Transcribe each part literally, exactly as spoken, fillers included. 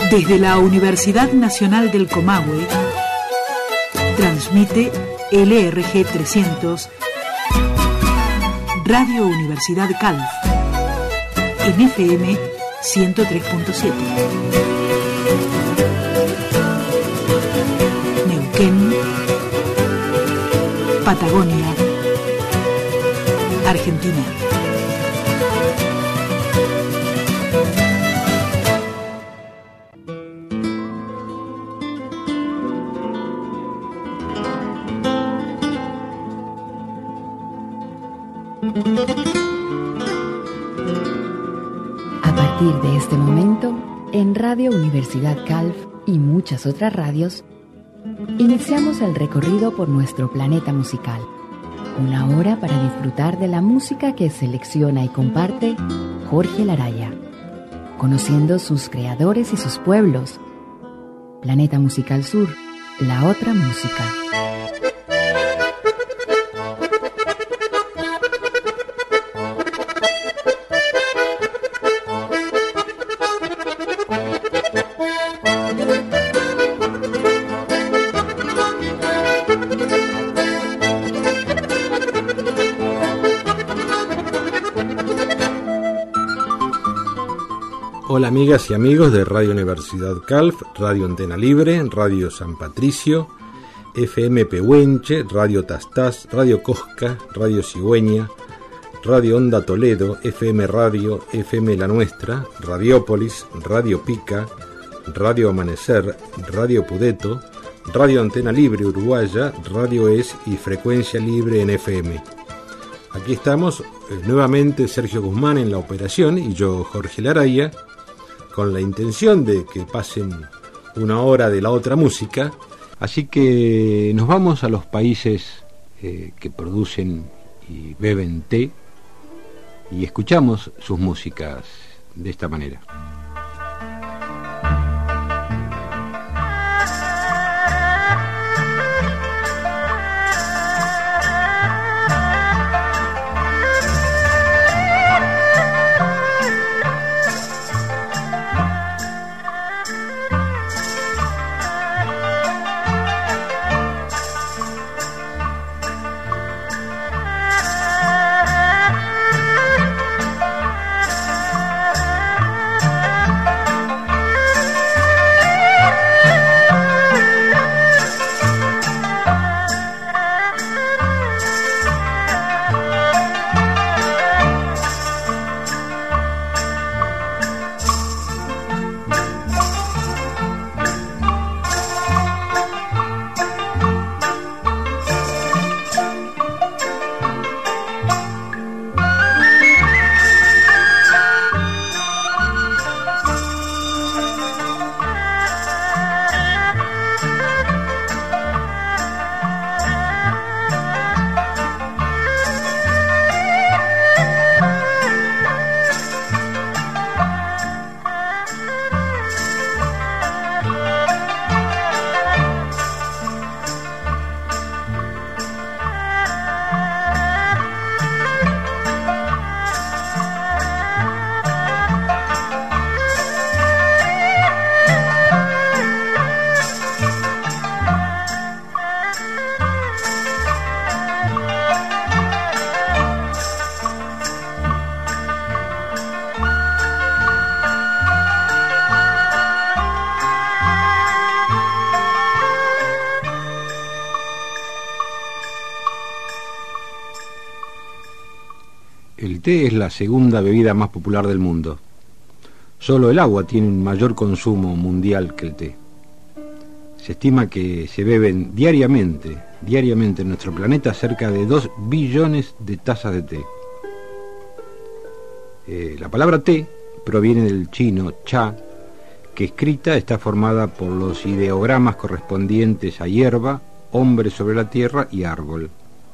Desde la Universidad Nacional del Comahue, transmite L R G trescientos, Radio Universidad Calf, en F M ciento tres punto siete. Neuquén, Patagonia, Argentina. A partir de este momento, en Radio Universidad Calf y muchas otras radios, iniciamos el recorrido por nuestro planeta musical. Una hora para disfrutar de la música que selecciona y comparte Jorge Laraya, conociendo sus creadores y sus pueblos. Planeta Musical Sur, la otra música. Hola amigas y amigos de Radio Universidad Calf, Radio Antena Libre, Radio San Patricio, F M Pehuenche, Radio Tastás, Radio Cosca, Radio Cigüeña, Radio Onda Toledo, F M Radio, F M La Nuestra, Radiópolis, Radio Pica, Radio Amanecer, Radio Pudeto, Radio Antena Libre Uruguaya, Radio Es y Frecuencia Libre en F M. Aquí estamos eh, nuevamente Sergio Guzmán en la operación y yo, Jorge Laraya, con la intención de que pasen una hora de la otra música. Así que nos vamos a los países eh, que producen y beben té y escuchamos sus músicas de esta manera. El té es la segunda bebida más popular del mundo. Solo el agua tiene un mayor consumo mundial que el té. Se estima que se beben diariamente, diariamente en nuestro planeta cerca de dos billones de tazas de té. Eh, la palabra té proviene del chino cha, que escrita está formada por los ideogramas correspondientes a hierba, hombre sobre la tierra y árbol.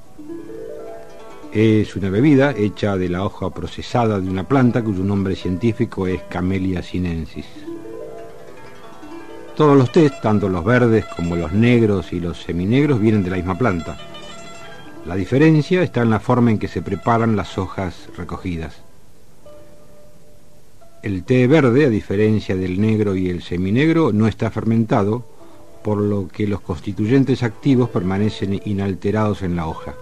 Es una bebida hecha de la hoja procesada de una planta cuyo nombre científico es Camellia sinensis. Todos los tés, tanto los verdes como los negros y los seminegros, vienen de la misma planta. La diferencia está en la forma en que se preparan las hojas recogidas. El té verde, a diferencia del negro y el seminegro, no está fermentado, por lo que los constituyentes activos permanecen inalterados en la hoja.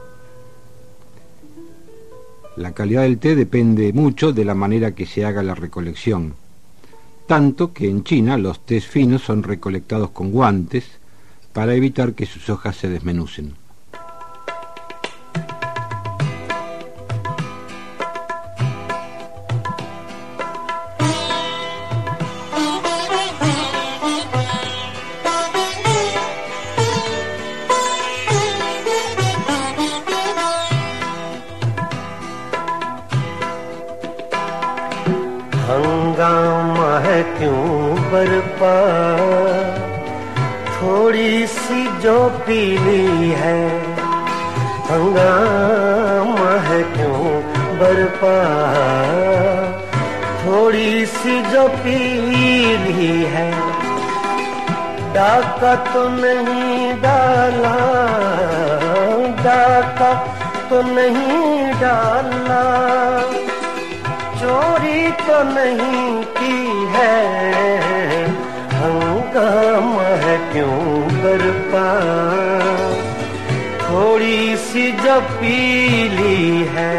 La calidad del té depende mucho de la manera que se haga la recolección, tanto que en China los tés finos son recolectados con guantes para evitar que sus hojas se desmenucen. हंगामा है क्यों बरपा, थोड़ी सी जो पीली है। हंगामा है क्यों बरपा, थोड़ी सी जो पीली है। डाका तो नहीं डाला, डाका तो नहीं डाला, चोरी तो नहीं की है। हंगामा है क्यों बरपा, थोड़ी सी जो पीली है।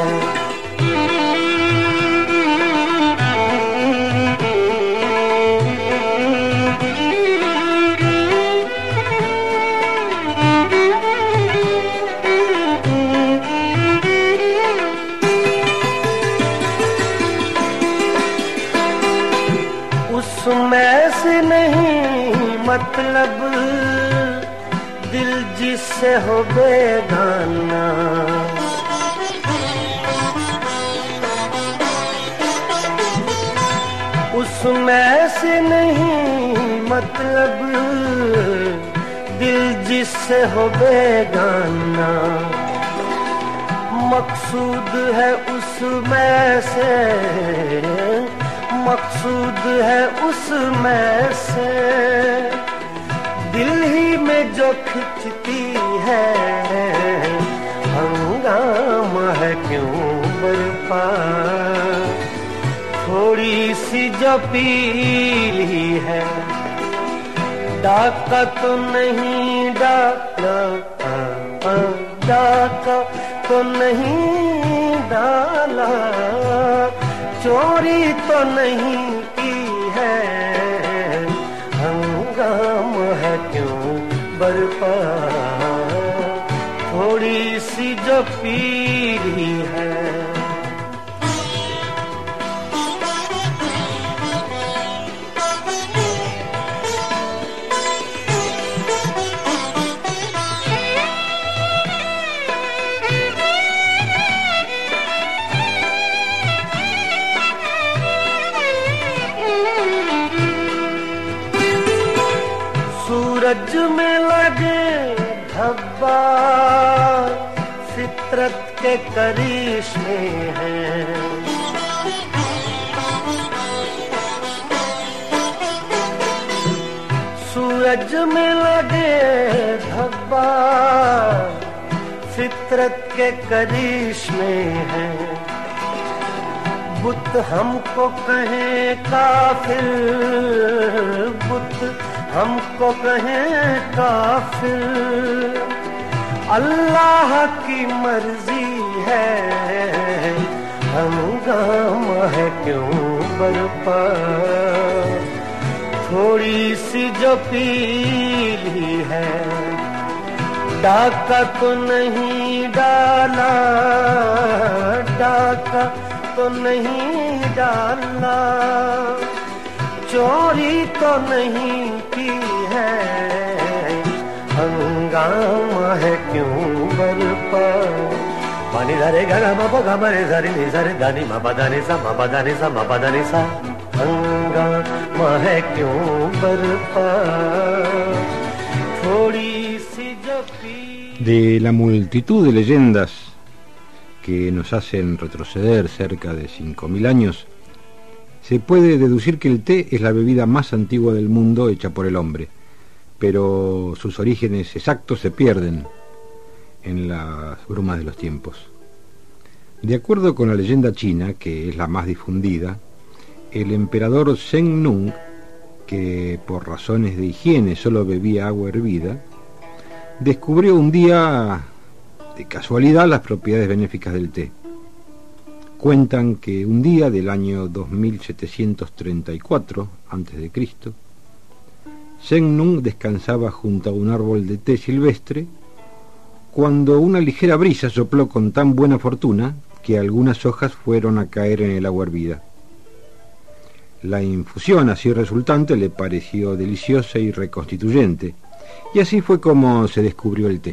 उसमें से नहीं मतलब दिल जिससे हो बेगाना। उसमें से नहीं मतलब दिल जिससे हो बेगाना। मकसूद है उसमें से, मकसूद है उसमें से, दिल ही में जो खिंचती है। हंगामा है क्यों बरपा, थोड़ी सी जो पीली है। डाका तो नहीं डाला, डाका तो नहीं डाला, चोरी तो नहीं की है। हंगामा है क्यों बरपा, थोड़ी सी जो पीली है। सूरज में लगे धब्बा फितरत के करिश्मे हैं। सूरज में लगे धब्बा फितरत के करिश्मे हैं। बुत हमको कहे काफिर, बुत हमको कहे काफिर, अल्लाह की मर्जी है। हंगामा है क्यों बरपा, थोड़ी सी जो पीली है। डाका तो नहीं डाला, डाका तो नहीं डाला, चोरी तो नहीं की है। हंगामा है क्यों बरपा। पानी धरे गा मा पा गा मा रे सा रे नि सा रे दा नि मा पा दा नि सा मा पा दा नि सा मा पा दा नि सा। हंगामा है क्यों बरपा, थोड़ी सी जो पी। De la multitud de leyendas que nos hacen retroceder cerca de cinco mil años, se puede deducir que el té es la bebida más antigua del mundo hecha por el hombre, pero sus orígenes exactos se pierden en las brumas de los tiempos. De acuerdo con la leyenda china, que es la más difundida, el emperador Zheng Nung, que por razones de higiene solo bebía agua hervida, descubrió un día de casualidad las propiedades benéficas del té. Cuentan que un día del año dos mil setecientos treinta y cuatro antes de Cristo, Zheng Nung descansaba junto a un árbol de té silvestre cuando una ligera brisa sopló con tan buena fortuna que algunas hojas fueron a caer en el agua hervida. La infusión así resultante le pareció deliciosa y reconstituyente, y así fue como se descubrió el té.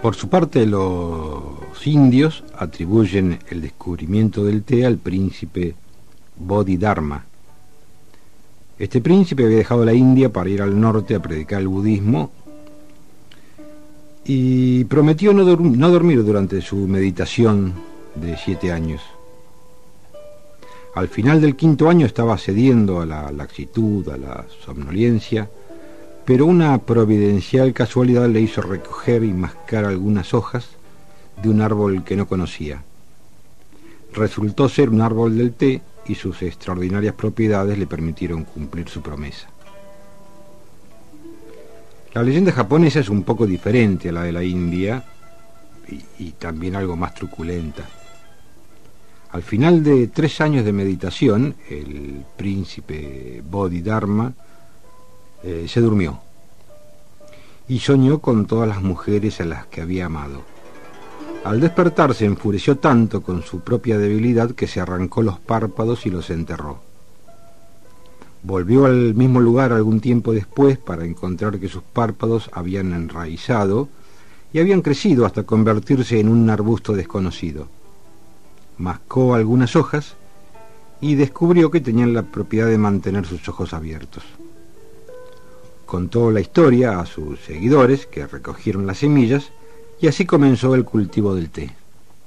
Por su parte, los indios atribuyen el descubrimiento del té al príncipe Bodhidharma. Este príncipe había dejado la India para ir al norte a predicar el budismo y prometió no, dur- no dormir durante su meditación de siete años. Al final del quinto año estaba cediendo a la laxitud, a la somnolencia, pero una providencial casualidad le hizo recoger y mascar algunas hojas de un árbol que no conocía. Resultó ser un árbol del té y sus extraordinarias propiedades le permitieron cumplir su promesa. La leyenda japonesa es un poco diferente a la de la India y, y también algo más truculenta. Al final de tres años de meditación, el príncipe Bodhidharma eh, se durmió y soñó con todas las mujeres a las que había amado. Al despertar se enfureció tanto con su propia debilidad que se arrancó los párpados y los enterró. Volvió al mismo lugar algún tiempo después para encontrar que sus párpados habían enraizado y habían crecido hasta convertirse en un arbusto desconocido. Mascó algunas hojas y descubrió que tenían la propiedad de mantener sus ojos abiertos. Contó la historia a sus seguidores, que recogieron las semillas, y así comenzó el cultivo del té.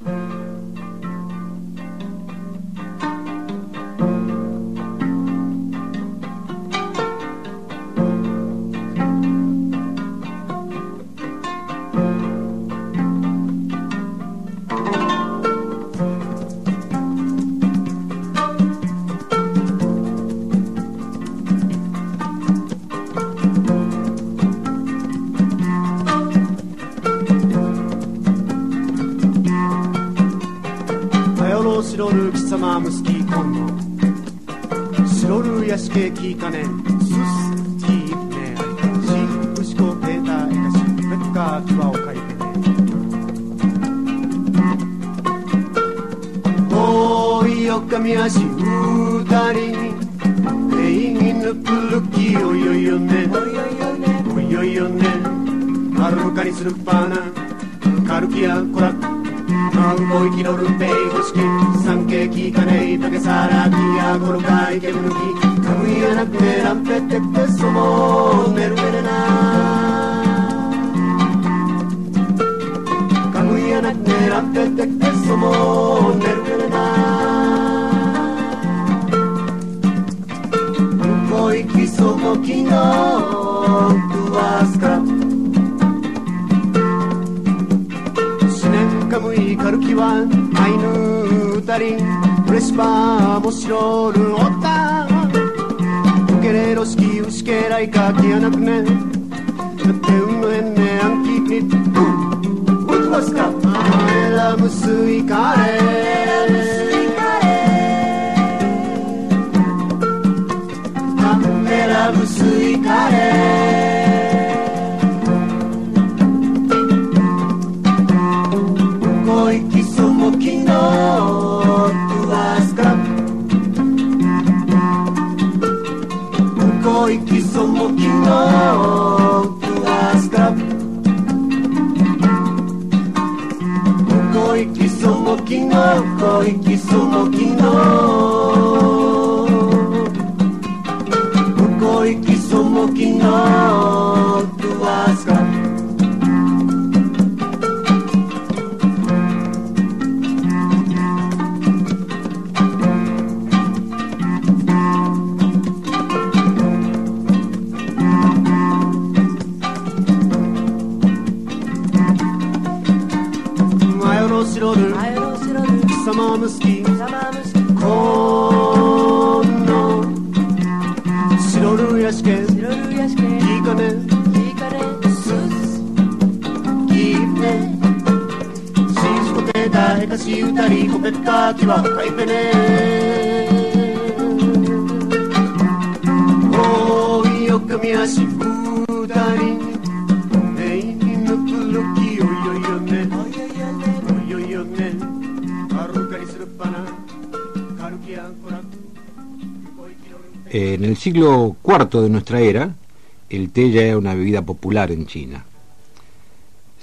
En el siglo cuarto de nuestra era, el té ya era una bebida popular en China.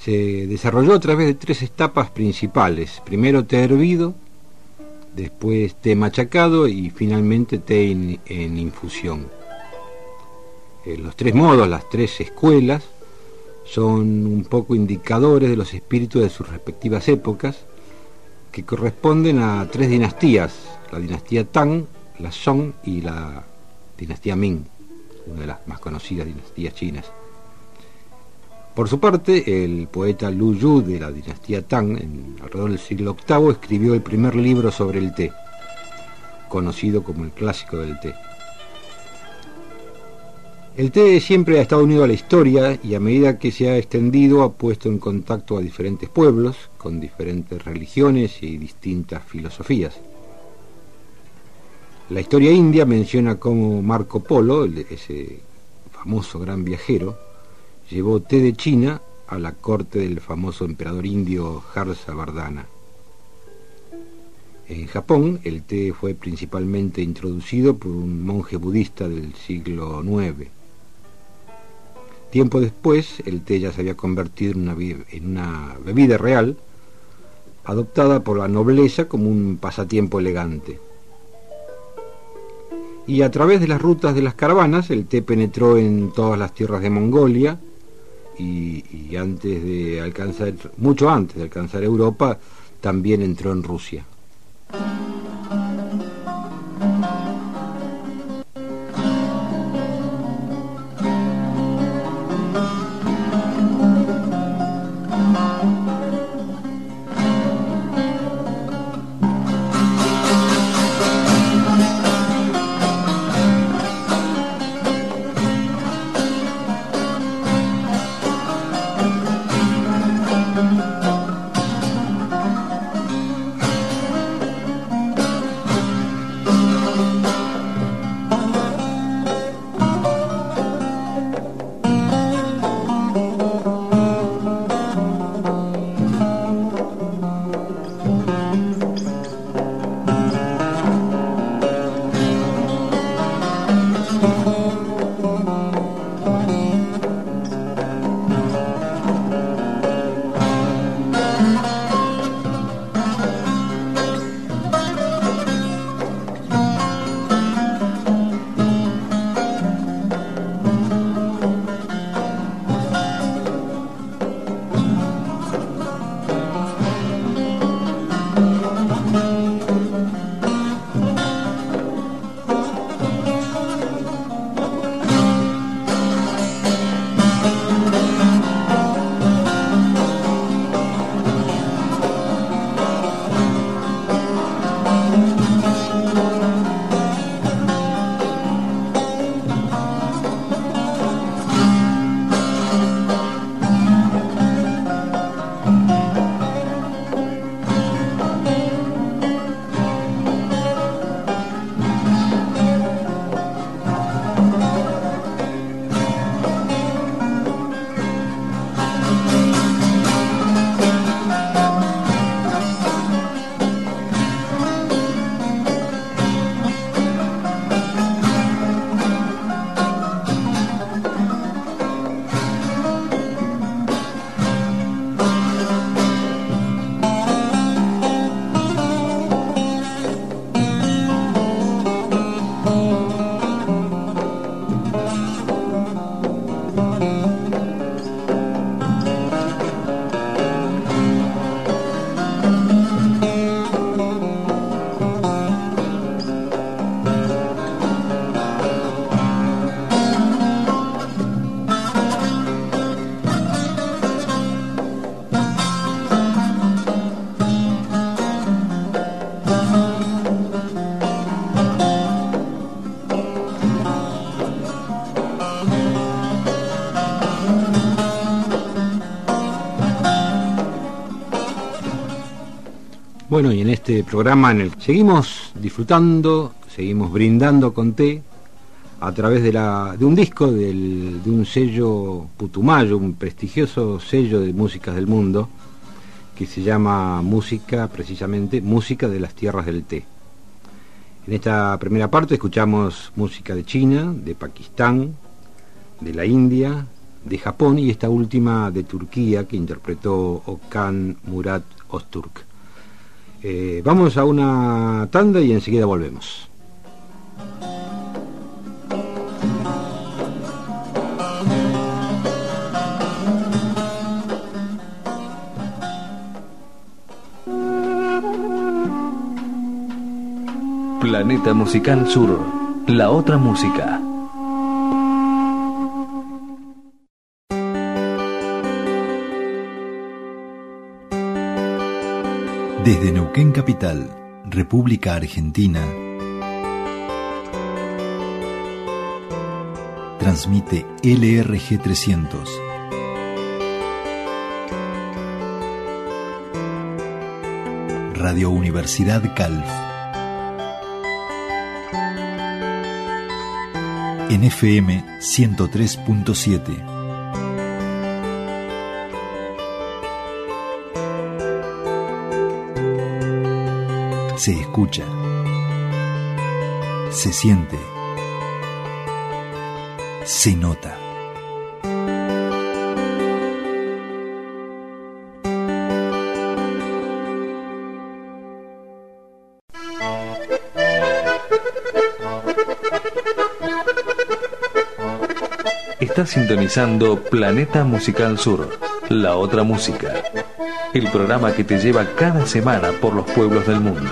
Se desarrolló a través de tres etapas principales: primero té hervido, después té machacado y finalmente té en, en infusión. Eh, los tres modos, las tres escuelas, son un poco indicadores de los espíritus de sus respectivas épocas, que corresponden a tres dinastías: la dinastía Tang, la Song y la dinastía Ming, una de las más conocidas dinastías chinas. Por su parte, el poeta Lu Yu de la dinastía Tang, en alrededor del siglo octavo, escribió el primer libro sobre el té, conocido como el clásico del té. El té siempre ha estado unido a la historia y a medida que se ha extendido ha puesto en contacto a diferentes pueblos con diferentes religiones y distintas filosofías. La historia india menciona cómo Marco Polo, ese famoso gran viajero, llevó té de China a la corte del famoso emperador indio Harshavardhana. En Japón, el té fue principalmente introducido por un monje budista del siglo nueve. Tiempo después, el té ya se había convertido en una, en una bebida real, adoptada por la nobleza como un pasatiempo elegante. Y a través de las rutas de las caravanas, el té penetró en todas las tierras de Mongolia, y, y antes de alcanzar, mucho antes de alcanzar Europa, también entró en Rusia. Bueno, y en este programa en el que seguimos disfrutando, seguimos brindando con té a través de, la, de un disco del, de un sello Putumayo, un prestigioso sello de músicas del mundo, que se llama Música, precisamente, Música de las Tierras del Té. En esta primera parte escuchamos música de China, de Pakistán, de la India, de Japón y esta última de Turquía, que interpretó Okan Murat Öztürk. Eh, vamos a una tanda y enseguida volvemos. Planeta Musical Sur, la otra música. Desde Neuquén Capital, República Argentina, transmite L R G trescientos. Radio Universidad Calf. En F M ciento tres punto siete. Se escucha, se siente, se nota. Estás sintonizando Planeta Musical Sur, la otra música. El programa que te lleva cada semana por los pueblos del mundo.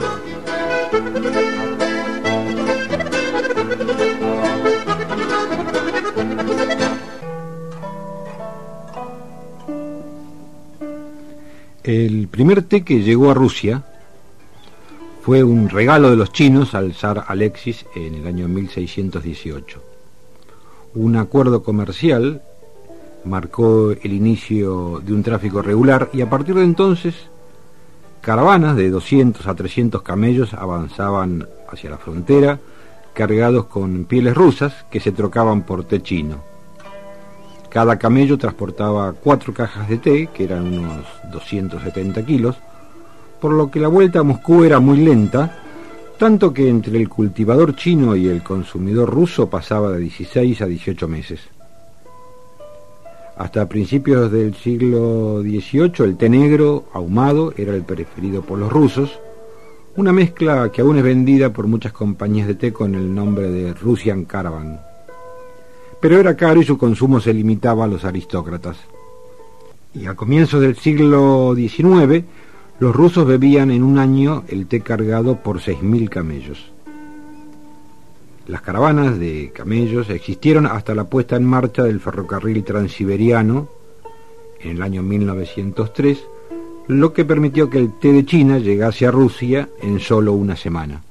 El primer té que llegó a Rusia fue un regalo de los chinos al zar Alexis en el año mil seiscientos dieciocho. Un acuerdo comercial marcó el inicio de un tráfico regular y a partir de entonces caravanas de doscientos a trescientos camellos avanzaban hacia la frontera cargados con pieles rusas que se trocaban por té chino. Cada camello transportaba cuatro cajas de té, que eran unos doscientos setenta kilos, por lo que la vuelta a Moscú era muy lenta, tanto que entre el cultivador chino y el consumidor ruso pasaba de dieciséis a dieciocho meses. Hasta principios del siglo dieciocho el té negro ahumado era el preferido por los rusos, una mezcla que aún es vendida por muchas compañías de té con el nombre de Russian Caravan. Pero era caro y su consumo se limitaba a los aristócratas. Y a comienzos del siglo diecinueve, los rusos bebían en un año el té cargado por seis mil camellos. Las caravanas de camellos existieron hasta la puesta en marcha del ferrocarril transiberiano en el año mil novecientos tres, lo que permitió que el té de China llegase a Rusia en solo una semana.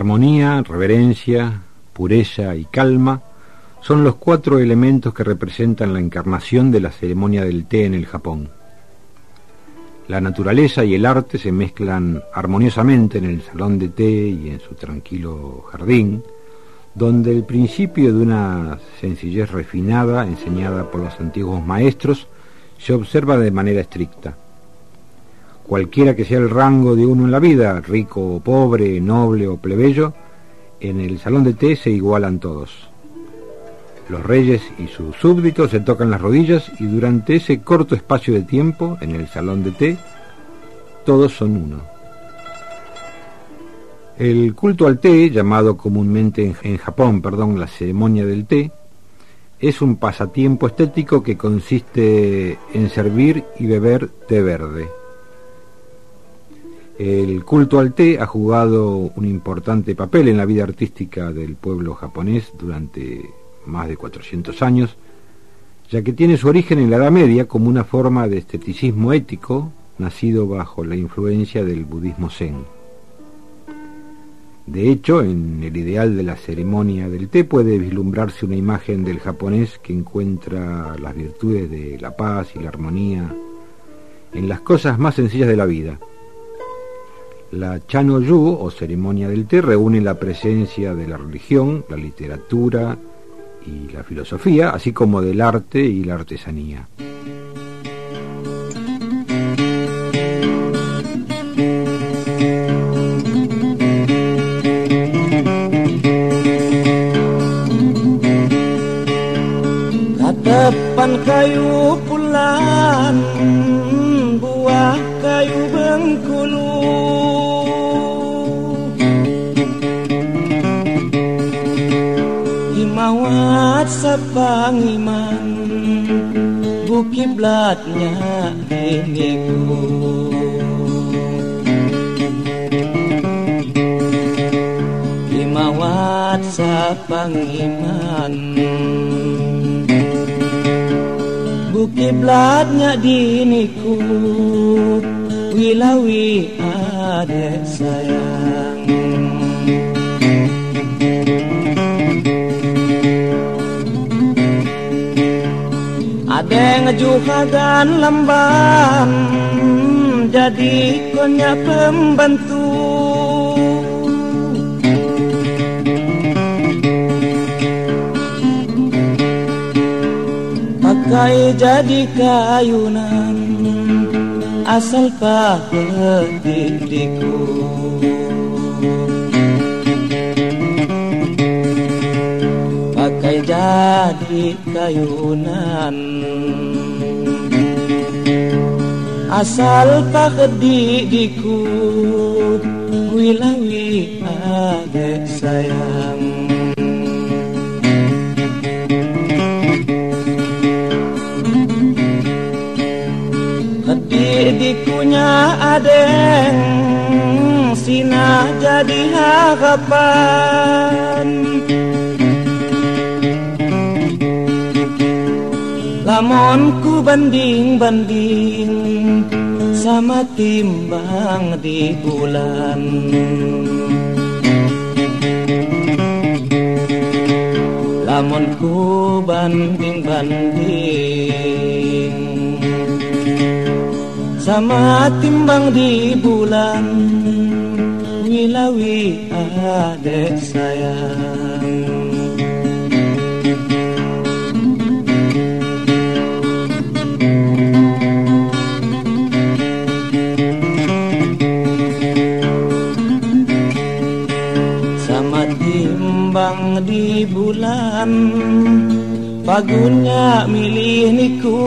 Armonía, reverencia, pureza y calma son los cuatro elementos que representan la encarnación de la ceremonia del té en el Japón. La naturaleza y el arte se mezclan armoniosamente en el salón de té y en su tranquilo jardín, donde el principio de una sencillez refinada, enseñada por los antiguos maestros, se observa de manera estricta. Cualquiera que sea el rango de uno en la vida, rico o pobre, noble o plebeyo, en el salón de té se igualan todos. Los reyes y sus súbditos se tocan las rodillas y durante ese corto espacio de tiempo, en el salón de té, todos son uno. El culto al té, llamado comúnmente en, en Japón, perdón, la ceremonia del té, es un pasatiempo estético que consiste en servir y beber té verde. El culto al té ha jugado un importante papel en la vida artística del pueblo japonés durante más de cuatrocientos años, ya que tiene su origen en la Edad Media como una forma de esteticismo ético nacido bajo la influencia del budismo zen. De hecho, en el ideal de la ceremonia del té puede vislumbrarse una imagen del japonés que encuentra las virtudes de la paz y la armonía en las cosas más sencillas de la vida. La Chano-yu, o ceremonia del té, reúne la presencia de la religión, la literatura y la filosofía, así como del arte y la artesanía. Katepan kayu pulan, buah kayu bengkulu, himawat sapangiman, bukiblatnya diriku. Himawat sapangiman, bukiblatnya diniku, wilawi adek sayang. Adek ngejuhagan lamban, jadi konya pembantu. Pakai jadi kayunan, asal pahediku. Pakai jadi kayunan, asal pahediku, wilawi adek sayang. Dikunya adeng, sina jadi harapan. Lamun ku banding-banding sama timbang di bulan. Lamun ku banding-banding sama timbang di bulan, wilawi adek sayang. Sama timbang di bulan, pagunya milih niku.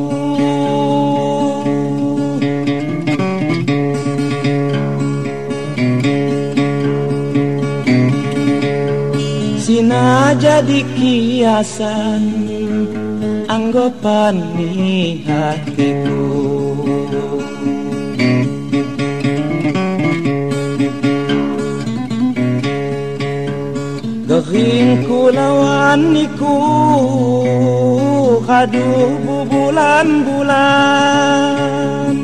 Sina jadi kiasan, anggapan ni hatiku. Gering kulawan niku, haduh bulan-bulan.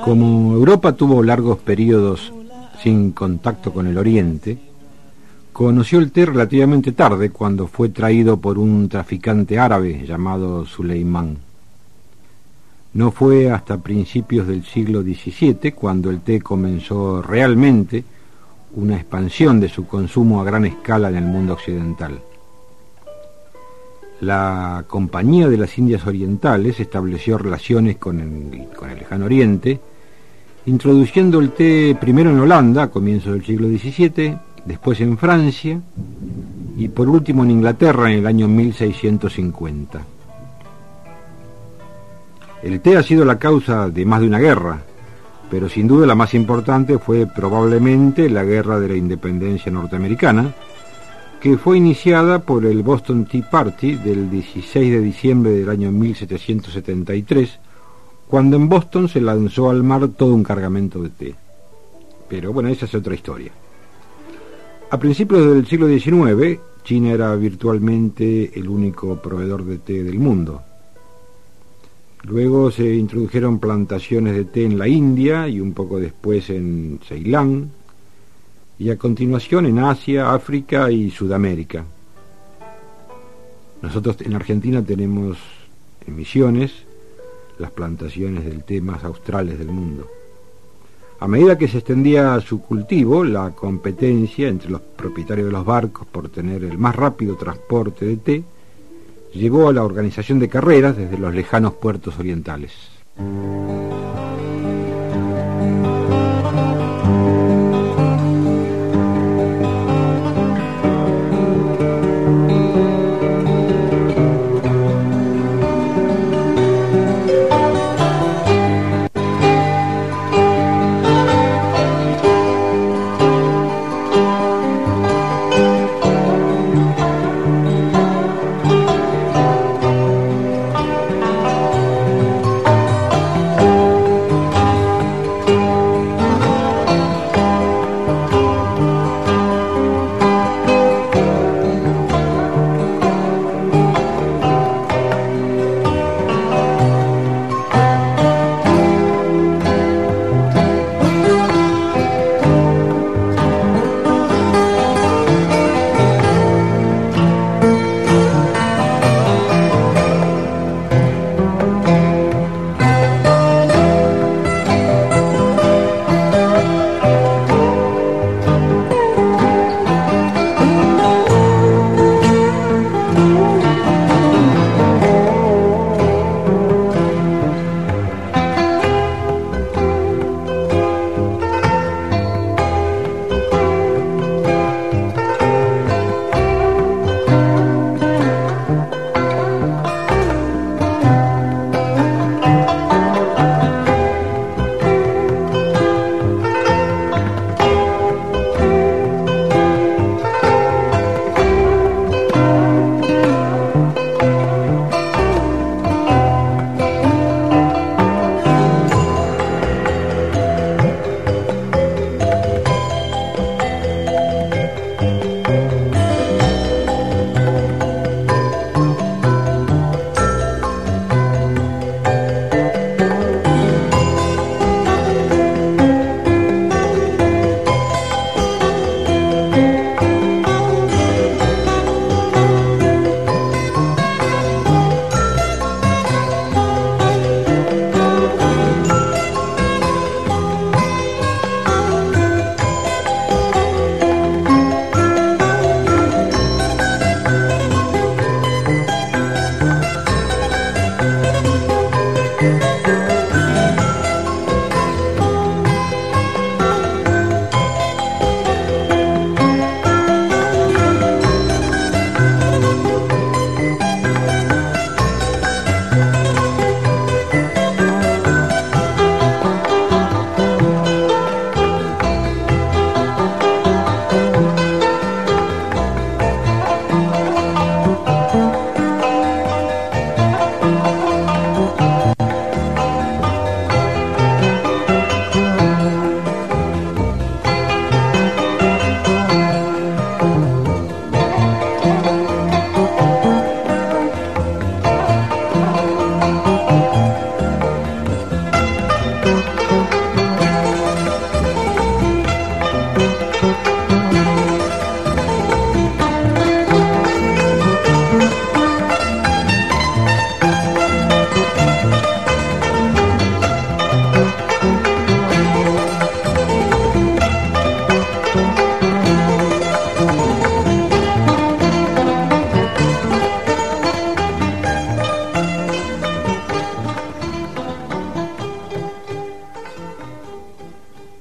Como Europa tuvo largos periodos sin contacto con el Oriente, conoció el té relativamente tarde cuando fue traído por un traficante árabe llamado Suleimán. No fue hasta principios del siglo diecisiete cuando el té comenzó realmente una expansión de su consumo a gran escala en el mundo occidental. La Compañía de las Indias Orientales estableció relaciones con el, con el Lejano Oriente, introduciendo el té primero en Holanda a comienzos del siglo diecisiete, después en Francia y por último en Inglaterra en el año mil seiscientos cincuenta. El té ha sido la causa de más de una guerra, pero sin duda la más importante fue probablemente la Guerra de la Independencia Norteamericana, que fue iniciada por el Boston Tea Party del dieciséis de diciembre del año mil setecientos setenta y tres, cuando en Boston se lanzó al mar todo un cargamento de té. Pero bueno, esa es otra historia. A principios del siglo diecinueve, China era virtualmente el único proveedor de té del mundo. Luego se introdujeron plantaciones de té en la India y un poco después en Ceilán, y a continuación en Asia, África y Sudamérica. Nosotros en Argentina tenemos en Misiones las plantaciones del té más australes del mundo. A medida que se extendía su cultivo, la competencia entre los propietarios de los barcos por tener el más rápido transporte de té llevó a la organización de carreras desde los lejanos puertos orientales.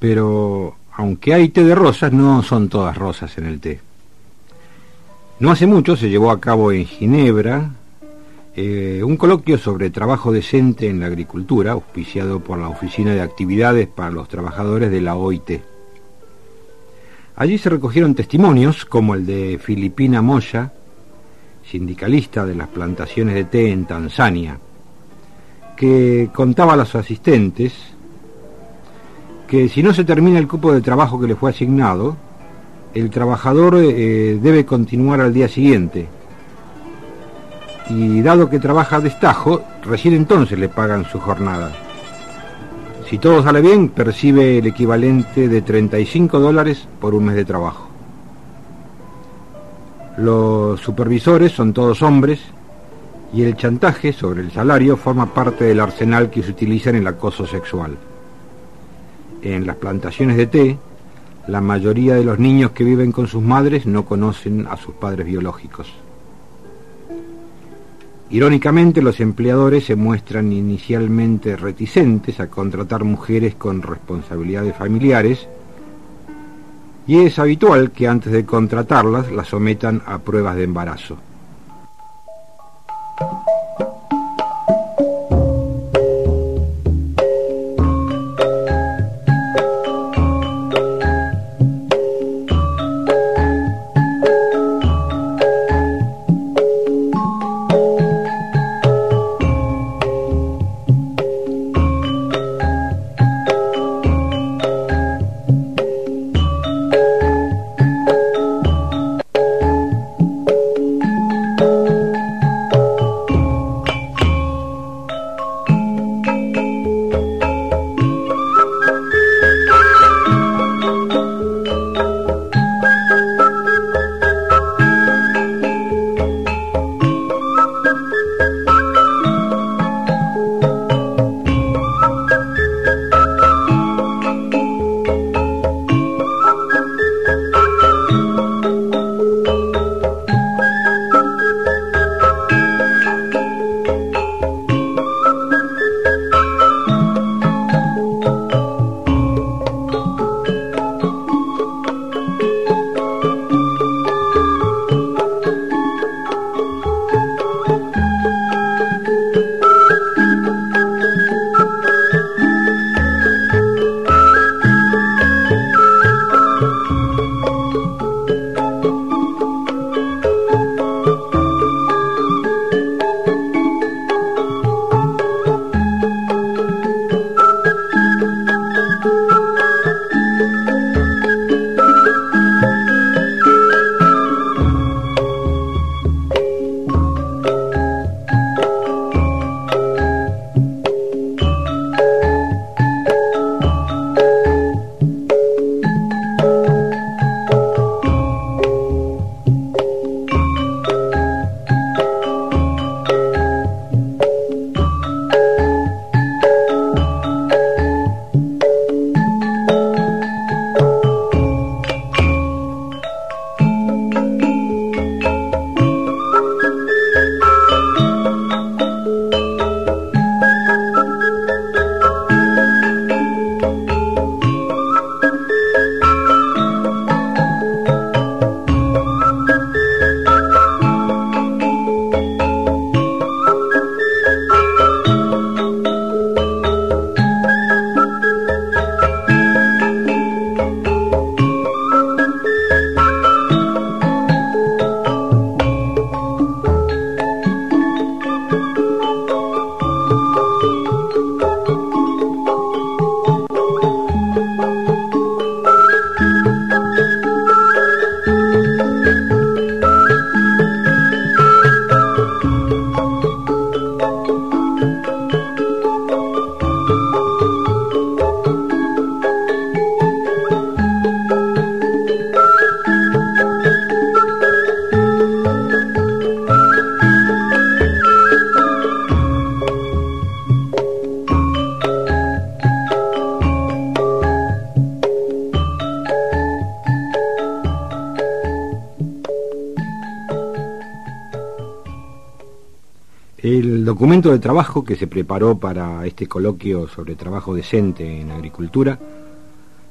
pero aunque hay té de rosas, no son todas rosas en el té. No hace mucho se llevó a cabo en Ginebra eh, un coloquio sobre trabajo decente en la agricultura, auspiciado por la Oficina de Actividades para los Trabajadores de la O I T. Allí se recogieron testimonios como el de Filipina Moya, sindicalista de las plantaciones de té en Tanzania, que contaba a los asistentes que si no se termina el cupo de trabajo que le fue asignado, el trabajador eh, debe continuar al día siguiente, y dado que trabaja a destajo, recién entonces le pagan su jornada. Si todo sale bien, percibe el equivalente de treinta y cinco dólares por un mes de trabajo. Los supervisores son todos hombres y el chantaje sobre el salario forma parte del arsenal que se utiliza en el acoso sexual. En las plantaciones de té, la mayoría de los niños que viven con sus madres no conocen a sus padres biológicos. Irónicamente, los empleadores se muestran inicialmente reticentes a contratar mujeres con responsabilidades familiares, y es habitual que antes de contratarlas las sometan a pruebas de embarazo. El documento de trabajo que se preparó para este coloquio sobre trabajo decente en agricultura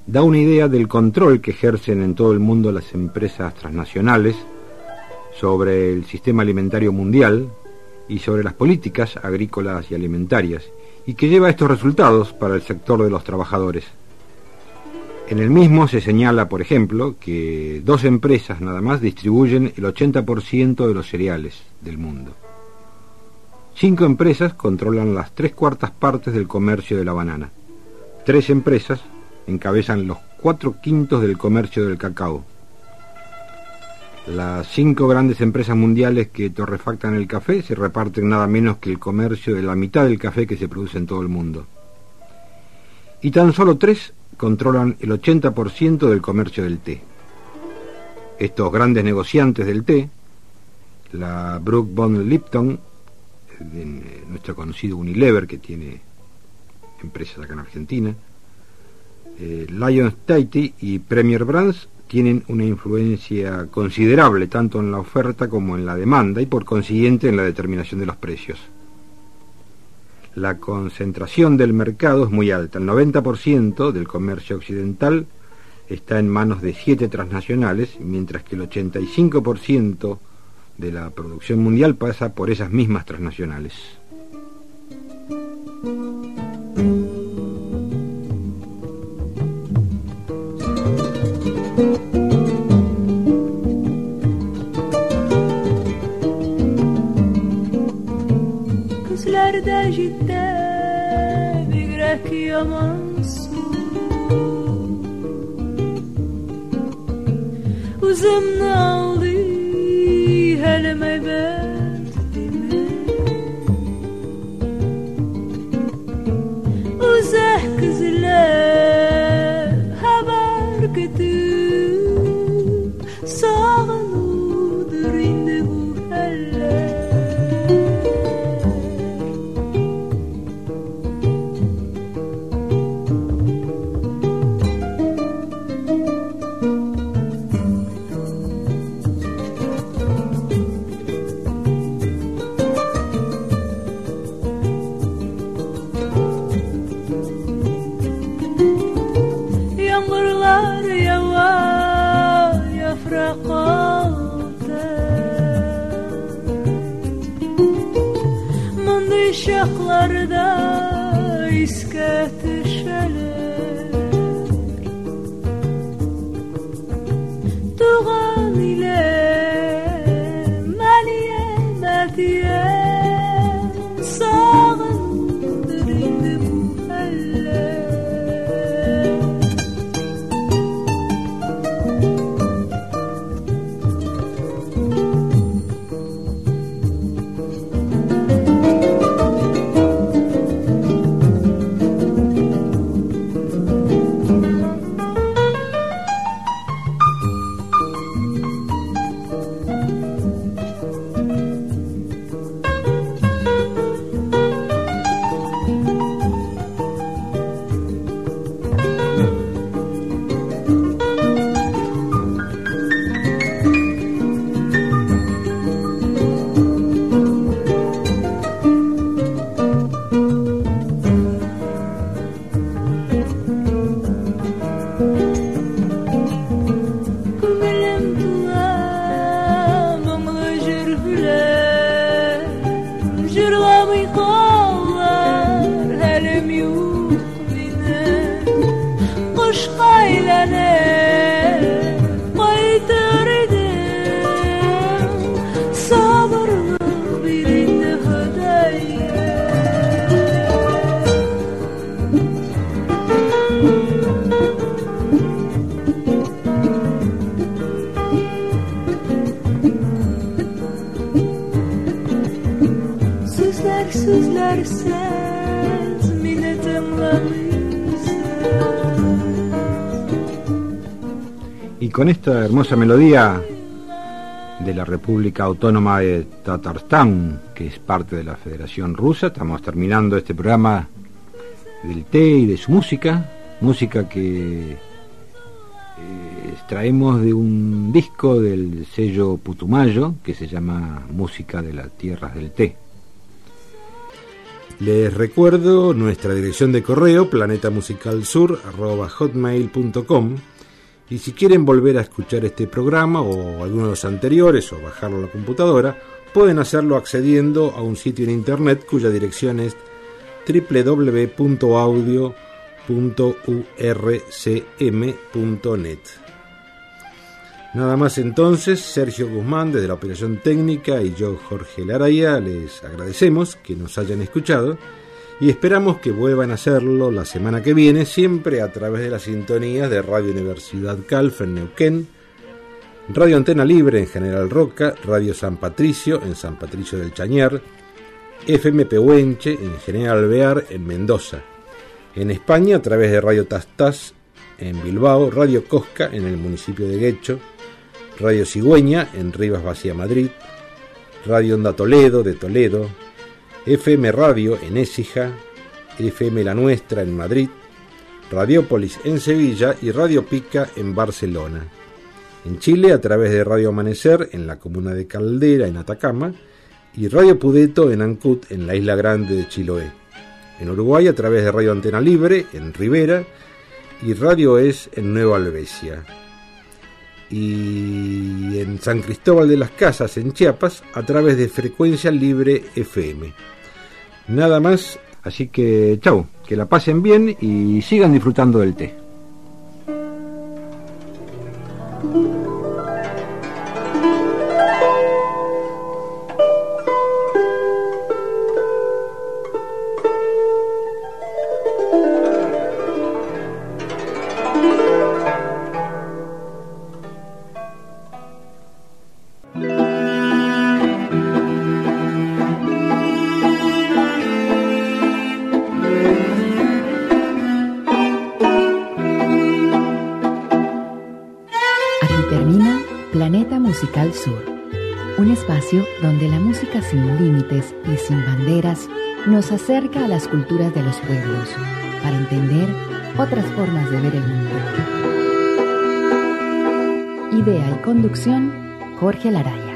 da una idea del control que ejercen en todo el mundo las empresas transnacionales sobre el sistema alimentario mundial y sobre las políticas agrícolas y alimentarias, y que lleva a estos resultados para el sector de los trabajadores. En el mismo se señala, por ejemplo, que dos empresas nada más distribuyen el ochenta por ciento de los cereales del mundo. Cinco empresas controlan las tres cuartas partes del comercio de la banana. Tres empresas encabezan los cuatro quintos del comercio del cacao. Las cinco grandes empresas mundiales que torrefactan el café se reparten nada menos que el comercio de la mitad del café que se produce en todo el mundo. Y tan solo tres controlan el ochenta por ciento del comercio del té. Estos grandes negociantes del té, la Brooke Bond Lipton, de nuestro conocido Unilever, que tiene empresas acá en Argentina, eh, Lions Tahiti y Premier Brands, tienen una influencia considerable tanto en la oferta como en la demanda y por consiguiente en la determinación de los precios. La concentración del mercado es muy alta. El noventa por ciento del comercio occidental está en manos de siete transnacionales, mientras que el ochenta y cinco por ciento de la producción mundial pasa por esas mismas transnacionales. Kızlarda cidde bir grek yamansın, uzamna aldı helme berdimi, uzah kızlar haber getir, sağlıdır indi bu heller. Şaklarda isket düşeler, Tuğan ile Maliye Metiye sağındır indi bu eller. Y con esta hermosa melodía de la República Autónoma de Tatarstán, que es parte de la Federación Rusa, estamos terminando este programa del té y de su música, música que eh, extraemos de un disco del sello Putumayo que se llama Música de las Tierras del Té. Les recuerdo nuestra dirección de correo planetamusicalsur arroba hotmail punto com, y si quieren volver a escuchar este programa o alguno de los anteriores o bajarlo a la computadora, pueden hacerlo accediendo a un sitio en internet cuya dirección es doble u doble u doble u punto audio punto u r c m punto net. Nada más entonces, Sergio Guzmán desde la operación técnica y yo, Jorge Laraya, les agradecemos que nos hayan escuchado y esperamos que vuelvan a hacerlo la semana que viene, siempre a través de las sintonías de Radio Universidad Calf en Neuquén, Radio Antena Libre en General Roca, Radio San Patricio en San Patricio del Chañar, F M Pehuenche en General Alvear en Mendoza, en España a través de Radio Tastas en Bilbao, Radio Cosca en el municipio de Guecho, Radio Cigüeña en Rivas Vacía Madrid, Radio Onda Toledo de Toledo, F M Radio en Écija, F M La Nuestra en Madrid, Radiópolis en Sevilla y Radio Pica en Barcelona. En Chile a través de Radio Amanecer en la comuna de Caldera en Atacama y Radio Pudeto en Ancud en la isla grande de Chiloé. En Uruguay a través de Radio Antena Libre en Rivera y Radio Es en Nueva Albesia. Y en San Cristóbal de las Casas en Chiapas a través de Frecuencia Libre F M. Nada más, así que chau, que la pasen bien y sigan disfrutando del té. Musical Sur, un espacio donde la música sin límites y sin banderas nos acerca a las culturas de los pueblos para entender otras formas de ver el mundo. Idea y conducción, Jorge Laraya.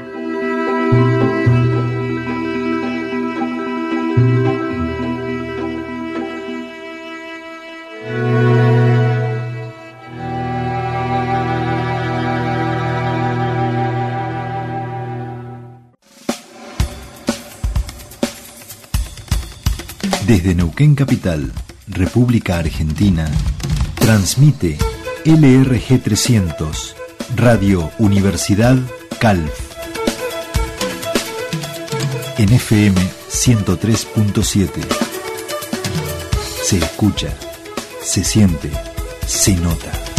Desde Neuquén Capital, República Argentina, transmite L R G trescientos, Radio Universidad Calf. En F M ciento tres punto siete. Se escucha, se siente, se nota.